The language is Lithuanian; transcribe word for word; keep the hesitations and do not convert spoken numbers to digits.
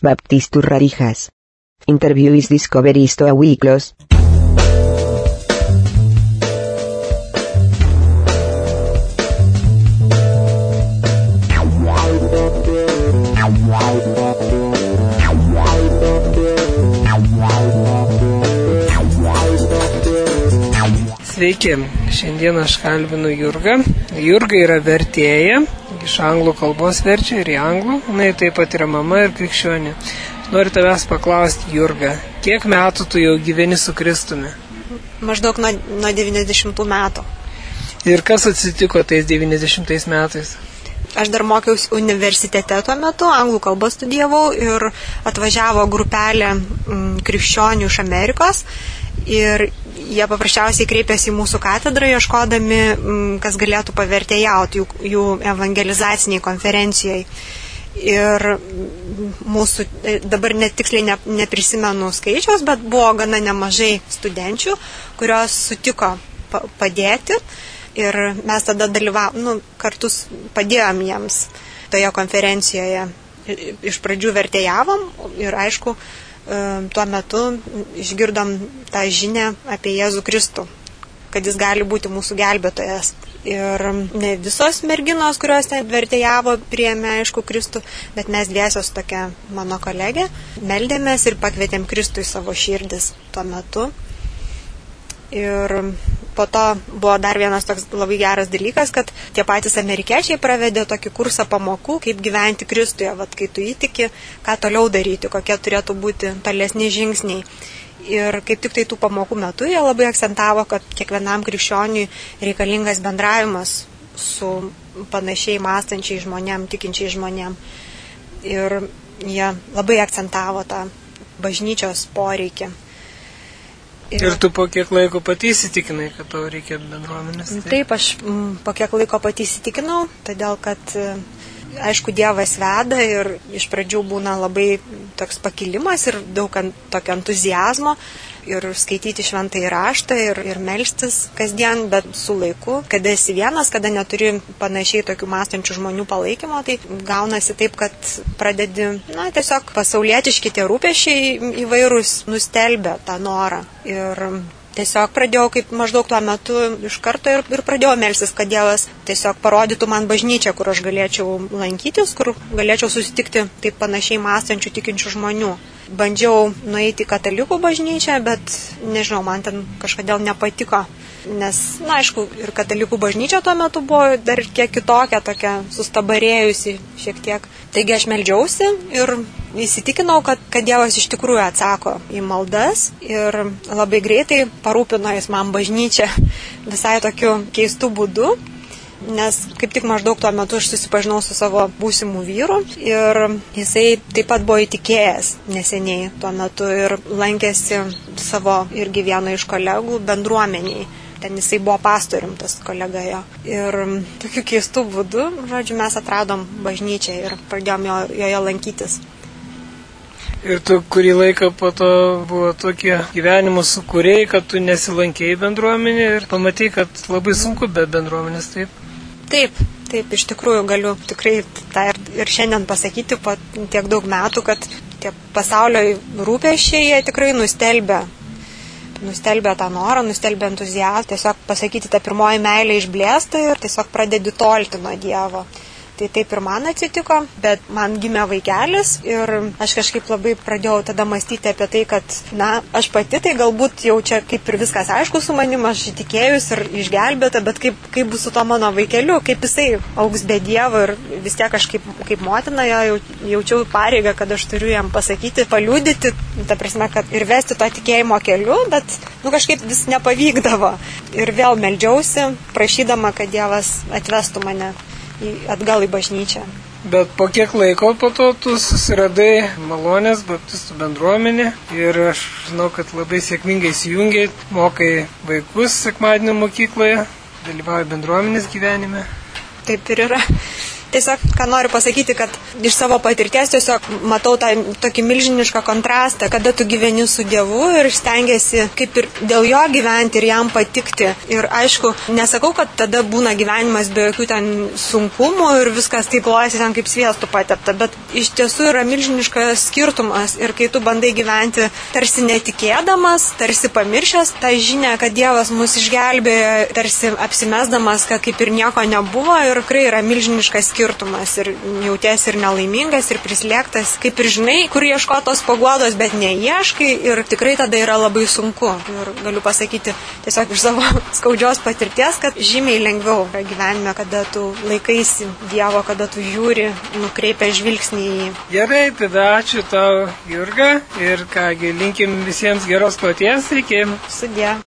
Baptistus Rarijas. Interviews discoveries to Awiklos. Sveiki, šiandien aš kalbinu Jurgą. Jurga yra vertėja, iš anglų kalbos verčia ir į anglų. Na, taip pat yra mama ir krikščionė. Noriu tavęs paklausti, Jurga, kiek metų tu jau gyveni su Kristumi? Maždaug nuo, nuo devyniasdešimtų metų. Ir kas atsitiko tais devyniasdešimtais metais? Aš dar mokiausi universitete tuo metu, anglų kalbą studijavau ir atvažiavo grupelė m, krikščionių iš Amerikos ir jie paprasčiausiai kreipėsi į mūsų katedrą, ieškodami, m, kas galėtų pavertėjauti jų, jų evangelizaciniai konferencijai. Ir mūsų, dabar netiksliai ne, neprisimenu skaičiaus, bet buvo gana nemažai studenčių, kurios sutiko pa, padėti. Ir mes tada dalyvavom, nu, kartus padėjom jiems toje konferencijoje. Iš pradžių vertėjavom ir aišku, tuo metu išgirdom tą žinią apie Jėzų Kristų, kad jis gali būti mūsų gelbėtojas. Ir ne visos merginos, kurios ten vertėjavo, priėmė aišku Kristų, bet mes dviesios tokia mano kolegė meldėmės ir pakvietėm Kristų į savo širdis tuo metu. Ir po to buvo dar vienas toks labai geras dalykas, kad tie patys amerikiečiai pravedė tokį kursą pamokų, kaip gyventi Kristuje, vat kai tu įtiki, ką toliau daryti, kokie turėtų būti tolesni žingsniai. Ir kaip tik tai tų pamokų metu jie labai akcentavo, kad kiekvienam krikščioniui reikalingas bendravimas su panašiai mąstančiai žmonėm, tikinčiai žmonėm. Ir jie labai akcentavo tą bažnyčios poreikį. Ir, ir tu po kiek laiko pati įsitikinai, kad tau reikia bendruomenės? Taip, taip aš m, po kiek laiko pati įsitikinau, todėl kad, aišku, Dievas veda ir iš pradžių būna labai toks pakilimas ir daug ant, tokio entuzijazmo ir skaityti šventąjį raštą ir, ir melstis kasdien, bet su laiku, kada esi vienas, kada neturi panašiai tokių mąstančių žmonių palaikymo, tai gaunasi taip, kad pradedi, na, tiesiog pasaulietiški tie rūpesčiai įvairūs nustelbia tą norą. Ir tiesiog pradėjau kaip maždaug tuo metu iš karto ir, ir pradėjau melstis, kad Dievas tiesiog parodytų man bažnyčią, kur aš galėčiau lankytis, kur galėčiau susitikti taip panašiai mąstančių tikinčių žmonių. Bandžiau nueiti į katalikų bažnyčią, bet nežinau, man ten kažkodėl nepatiko, nes, na, aišku, ir katalikų bažnyčia tuo metu buvo dar kiek kitokia, tokia sustabarėjusi šiek tiek. Taigi aš meldžiausi ir įsitikinau, kad, kad Dievas iš tikrųjų atsako į maldas ir labai greitai parūpino jis man bažnyčią visai tokiu keistu būdu. Nes kaip tik maždaug tuo metu aš susipažinau su savo būsimu vyru ir jisai taip pat buvo įtikėjęs neseniai tuo metu ir lankėsi savo irgi vieno iš kolegų bendruomeniai. Ten jisai buvo pastorium, tas kolega jo. Ir tokiu keistu būdu, žodžiu, mes atradom bažnyčią ir pradėjom jo, joje lankytis. Ir tu kurį laiką po to buvo tokie gyvenimo sukūrėjai, kad tu nesilankėjai bendruomenė ir pamatai, kad labai sunku be bendruomenės, taip? Taip, taip, iš tikrųjų galiu tikrai tą ir, ir šiandien pasakyti po tiek daug metų, kad tie pasaulio rūpesčiai jie tikrai nustelbia, nustelbia tą norą, nustelbia entuziazmą, tiesiog pasakyti, ta pirmoji meilė išblėsta ir tiesiog pradedi tolti nuo Dievo. Tai taip ir man atsitiko, bet man gimė vaikelis ir aš kažkaip labai pradėjau tada mąstyti apie tai, kad, na, aš pati tai galbūt jau čia kaip ir viskas aišku su manim, aš įtikėjus ir išgelbėta, bet kaip, kaip bus su to mano vaikeliu, kaip jisai augs be Dievo ir vis tiek aš kaip, kaip motina jo jaučiau pareigą, kad aš turiu jam pasakyti, paliudyti, ta prasme, kad ir vesti to tikėjimo keliu, bet, nu, kažkaip vis nepavykdavo. Ir vėl meldžiausi, prašydama, kad Dievas atvestų mane atgal į bažnyčią. Bet po kiek laiko po to tu susiradai Malonės baptistų bendruomenę ir aš žinau, kad labai sėkmingai įsijungiai, mokai vaikus sekmadienio mokykloje, dalyvauji bendruomenės gyvenime. Taip ir yra. Tiesiog, ką noriu pasakyti, kad iš savo patirties tiesiog matau tą tokį milžinišką kontrastą, kada tu gyveni su Dievu ir stengiasi kaip ir dėl jo gyventi ir jam patikti. Ir aišku, nesakau, kad tada būna gyvenimas be jokių ten sunkumų ir viskas taip klojasi ten kaip sviestų patepta, bet iš tiesų yra milžiniškas skirtumas ir kai tu bandai gyventi tarsi netikėdamas, tarsi pamiršęs tą žinią, kad Dievas mus išgelbėjo, tarsi apsimesdamas, kad kaip ir nieko nebuvo ir tikrai yra milžiniškas skirtumas ir jautiesi ir nelaimingas, ir prislėgtas, kaip ir žinai, kur ieškoti tos paguodos, bet neieškai ir tikrai tada yra labai sunku. Ir galiu pasakyti tiesiog iš savo skaudžios patirties, kad žymiai lengviau yra gyvenime, kada tu laikaisi Dievo, kada tu žiūri, nukreipia žvilgsnį į jį. Gerai, tada ačiū tau, Jurga, ir kągi, linkim visiems geros kloties, iki. Sudie.